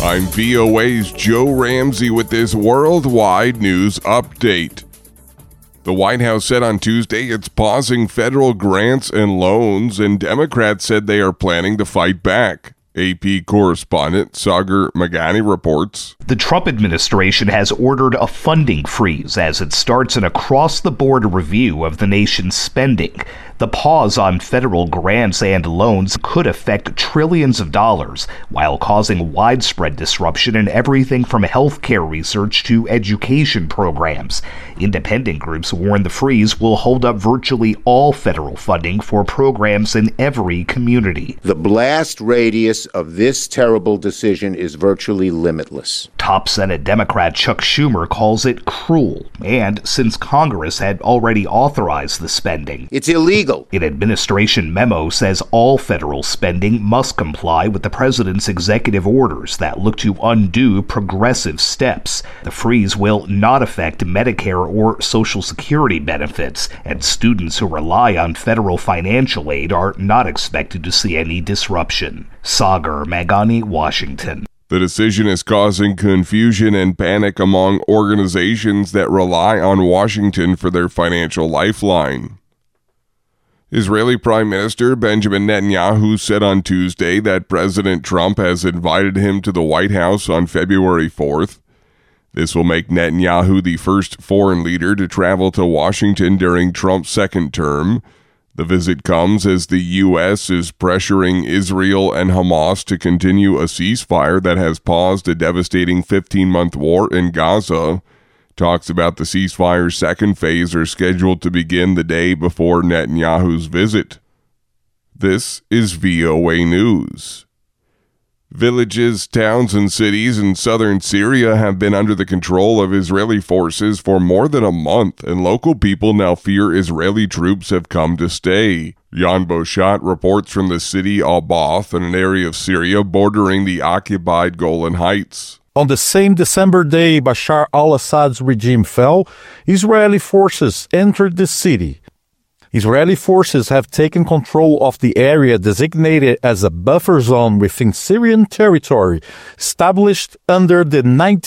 I'm VOA's Joe Ramsey with this worldwide news update. The White House said on Tuesday it's pausing federal grants and loans, and Democrats said they are planning to fight back. AP correspondent Sagar Meghani reports. The Trump administration has ordered a funding freeze as it starts an across-the-board review of the nation's spending. The pause on federal grants and loans could affect trillions of dollars while causing widespread disruption in everything from healthcare research to education programs. Independent groups warn the freeze will hold up virtually all federal funding for programs in every community. The blast radius of this terrible decision is virtually limitless. Top Senate Democrat Chuck Schumer calls it cruel, and since Congress had already authorized the spending, it's illegal. An administration memo says all federal spending must comply with the president's executive orders that look to undo progressive steps. The freeze will not affect Medicare or Social Security benefits, and students who rely on federal financial aid are not expected to see any disruption. Sagar Meghani, Washington. The decision is causing confusion and panic among organizations that rely on Washington for their financial lifeline. Israeli Prime Minister Benjamin Netanyahu said on Tuesday that President Trump has invited him to the White House on February 4th. This will make Netanyahu the first foreign leader to travel to Washington during Trump's second term. The visit comes as the U.S. is pressuring Israel and Hamas to continue a ceasefire that has paused a devastating 15-month war in Gaza. Talks about the ceasefire's second phase are scheduled to begin the day before Netanyahu's visit. This is VOA News. Villages, towns, and cities in southern Syria have been under the control of Israeli forces for more than a month, and local people now fear Israeli troops have come to stay. Jan Boshat reports from the city Al-Bath, in an area of Syria bordering the occupied Golan Heights. On the same December day Bashar al-Assad's regime fell, Israeli forces entered the city. Israeli forces have taken control of the area designated as a buffer zone within Syrian territory, established under the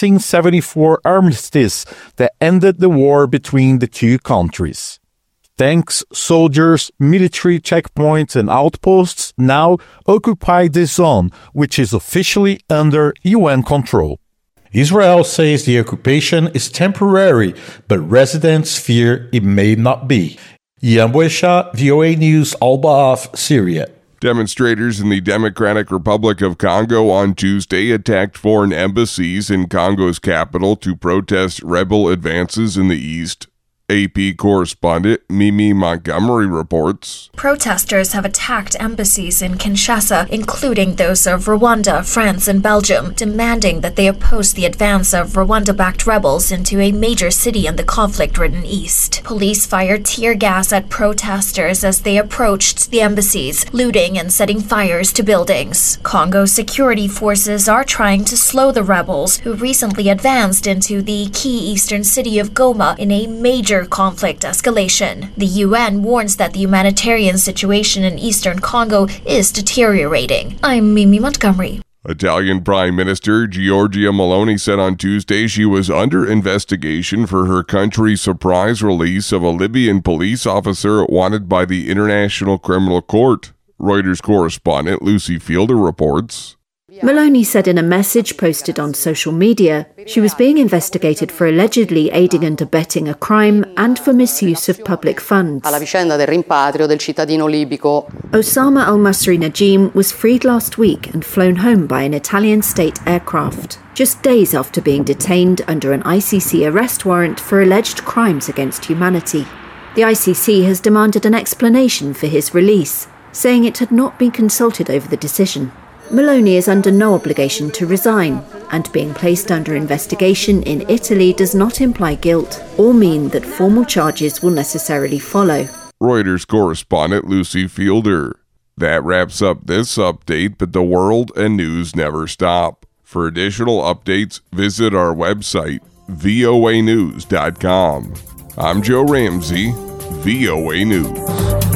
1974 armistice that ended the war between the two countries. Tanks, soldiers, military checkpoints, and outposts now occupy this zone, which is officially under UN control. Israel says the occupation is temporary, but residents fear it may not be. Jan Boshat, VOA News, Al-Baaf, Syria. Demonstrators in the Democratic Republic of Congo on Tuesday attacked foreign embassies in Congo's capital to protest rebel advances in the east. AP correspondent Mimi Montgomery reports. Protesters have attacked embassies in Kinshasa, including those of Rwanda, France, and Belgium, demanding that they oppose the advance of Rwanda-backed rebels into a major city in the conflict-ridden east. Police fired tear gas at protesters as they approached the embassies, looting and setting fires to buildings. Congo's security forces are trying to slow the rebels, who recently advanced into the key eastern city of Goma in a major conflict escalation. The UN warns that the humanitarian situation in eastern Congo is deteriorating. I'm Mimi Montgomery. Italian Prime Minister Giorgia Meloni said on Tuesday she was under investigation for her country's surprise release of a Libyan police officer wanted by the International Criminal Court. Reuters correspondent Lucy Fielder reports. Meloni said in a message posted on social media she was being investigated for allegedly aiding and abetting a crime and for misuse of public funds. Osama al-Masri Najim was freed last week and flown home by an Italian state aircraft, just days after being detained under an ICC arrest warrant for alleged crimes against humanity. The ICC has demanded an explanation for his release, saying it had not been consulted over the decision. Meloni is under no obligation to resign, and being placed under investigation in Italy does not imply guilt or mean that formal charges will necessarily follow. Reuters correspondent Lucy Fielder. That wraps up this update, but the world and news never stop. For additional updates, visit our website, voanews.com. I'm Joe Ramsey, VOA News.